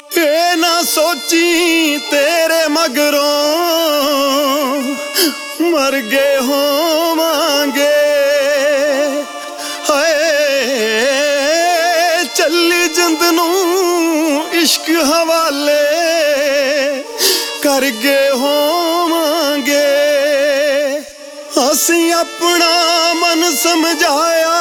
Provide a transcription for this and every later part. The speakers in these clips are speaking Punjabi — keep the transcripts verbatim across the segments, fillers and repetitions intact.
ਇਹ ਨਾ ਸੋਚੀ ਤੇਰੇ ਮਗਰੋਂ ਮਰ ਗਏ ਹੋਵਾਂਗੇ। ਹਾਏ ਚੱਲੀ ਜਿੰਦ ਨੂੰ ਇਸ਼ਕ ਹਵਾਲੇ ਕਰ ਗਏ ਹੋਵਾਂਗੇ। ਅਸੀਂ ਆਪਣਾ ਮਨ ਸਮਝਾਇਆ,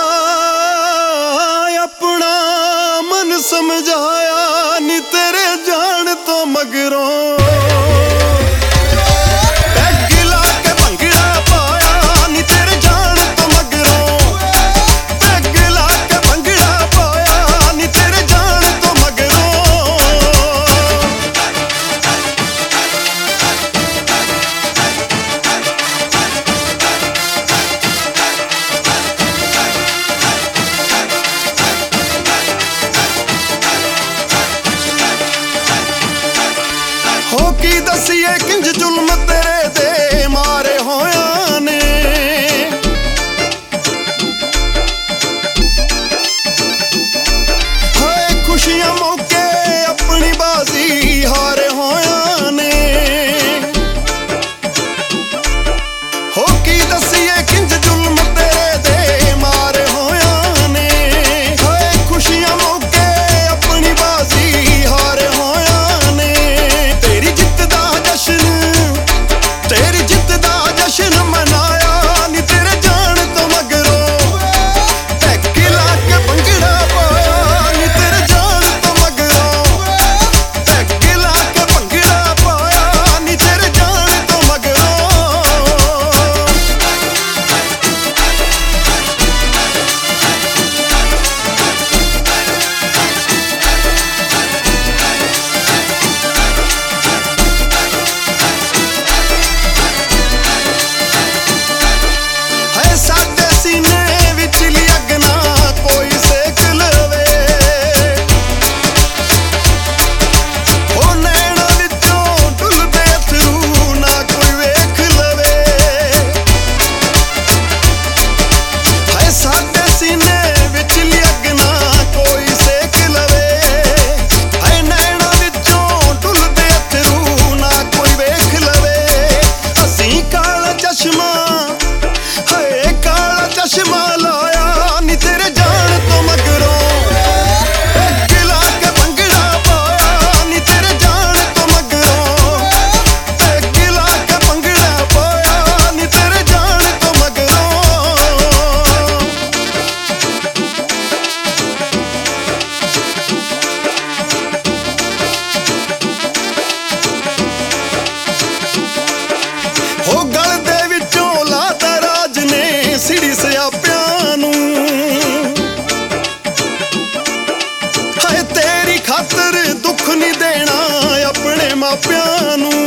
ਆਪਣਾ ਮਨ ਸਮਝਾਇਆ ਨੀ ਤੇਰੇ ਜਾਣ ਤੋਂ ਮਗਰੋਂ। ਹੋ ਕੀ ਦਸੀਏ ਕਿੰਜ ਜ਼ੁਲਮ ਤੇਰੇ ਦੇ ਮਾਰੇ ਹੋਇਆਂ ਨੇ। ਹਾਏ ਖੁਸ਼ੀਆਂ ਮੌਕੇ ਆਪਣੀ ਬਾਜ਼ੀ ਹਾਰੇ ਹੋਇਆਂ ਨੇ। ਹੋ ਕੀ ਦਸੀਏ ਕਿੰਜ ਜ਼ੁਲਮ ਤੇਰੇ ਦੇ ਮਾਰੇ ਹੋਇਆਂ ਨੇ। ਹਾਏ ਖੁਸ਼ੀਆਂ ਮੌਕੇ ਆਪਣੀ ਬਾਜ਼ੀ ਹਾਰੇ ਹੋਇਆਂ ਨੇ। ਤੇਰੀ ਜਿੱਤ ਦਾ ਜਸ਼ਨ ਮਨਾਇਆ ਨੀ ਤੇਰੇ ਜਾਣ ਤੋਂ ਮਗਰੋਂ। ਟੈਕ ਲਾ ਕੇ ਭੰਗੜਾ ਪਾਇਆ ਨੀ ਤੇਰੇ ਜਾਣ ਤੋਂ ਮਗਰੋਂ। ਟੈਕ ਲਾ ਕੇ ਭੰਗੜਾ ਪਾਇਆ ਨੀ ਤੇਰੇ ਜਾਣ ਤੋਂ ਮਗਰੋਂ। ਸਾਡੇ ਸੀਨੇ ਵਿਚਲੀ ਅੱਗ ਨਾ ਕੋਈ ਸੇਕ ਲਵੇ। ਉਹ ਨੈਣਾ ਵਿੱਚੋਂ ਡੁੱਲਦੇ ਅਥਰੂ ਨਾ ਕੋਈ ਵੇਖ ਲਵੇ। ਹਾਏ ਸਾਡੇ ਸੀਨੇ ਵਿਚਲੀ ਅੱਗ ਨਾ ਕੋਈ ਸੇਕ ਲਵੇ। ਹਾਏ ਨੈਣਾ ਵਿੱਚੋਂ ਡੁੱਲਦੇ ਅਥਰੂ ਨਾ ਕੋਈ ਵੇਖ ਲਵੇ। ਅਸੀਂ ਕਾਲਾ ਚਸ਼ਮਾ ਹਾਏ ਕਾਲਾ ਚਸ਼ਮਾ ਲਾਇਆ ਨੀ ਤੇਰੇ ਜਾਣ ਤੋਂ ਮਗਰੋਂ। ਟੈਕ ਲਾ ਕੇ ਭੰਗੜਾ ਪਾਇਆ ਨੀ ਤੇਰੇ ਜਾਣ ਤੋਂ ਮਗਰੋਂ। ਟੈਕ ਲਾ ਕੇ ਭੰਗੜਾ ਪਾਇਆ ਨੀ ਤੇਰੇ ਜਾਣ ਤੋਂ ਮਗਰੋਂ। ਹੋ ਗਲ ਦੇ ਵਿੱਚੋਂ ਲਾਤਾ ਰਾਜ ਨੇ ਸਿੜੀ ਸਿਆਪਿਆਂ ਨੂੰ। ਹਾਏ ਤੇਰੀ ਖਾਤਰ ਦੁੱਖ ਨਹੀਂ ਦੇਣਾ ਆਪਣੇ ਮਾਪਿਆਂ ਨੂੰ।